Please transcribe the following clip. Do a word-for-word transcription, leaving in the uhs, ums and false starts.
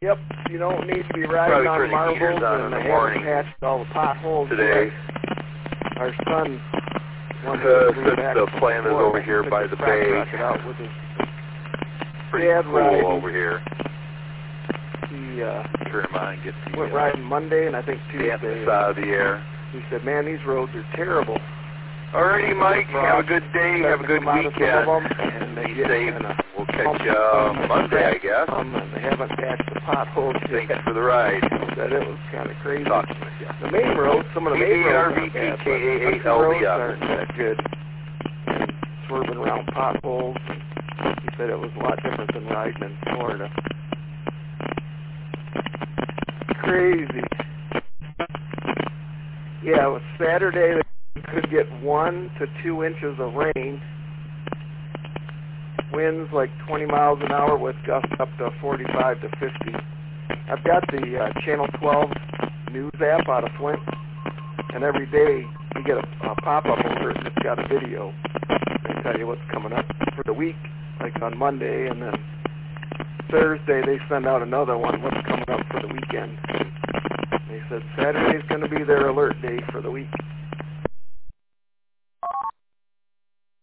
Yep, you don't need to be riding on marbles, on and in they the haven't patched all the potholes today. yet. Our son wants Uh, to bring since back the plant is before, over here took by his the crack bay. rocket out with his Pretty dad cool riding. over here. He uh, Turn them on and get the went uh, riding Monday and I think dampness Tuesday. out of the air. He said, "Man, these roads are terrible." Alrighty, Mike. Have a good day. Have a good weekend. Them, and they Be get safe. kinda We'll catch you uh, Monday, I guess. Um, and they haven't patched the potholes Thanks yet. for the ride. Said it was kind of crazy. Talking with you. The main roads, some of the main roads aren't bad, but K A A country L roads D aren't that good. And swerving around potholes. He said it was a lot different than riding in Florida. Crazy. Yeah, it was Saturday. They could get one to two inches of rain. Winds like twenty miles an hour with gusts up to forty-five to fifty. I've got the uh, Channel twelve news app out of Flint, and every day you get a, a pop-up over it, and it's got a video. They tell you what's coming up for the week, like on Monday, and then Thursday they send out another one, what's coming up for the weekend. They said Saturday's going to be their alert day for the week.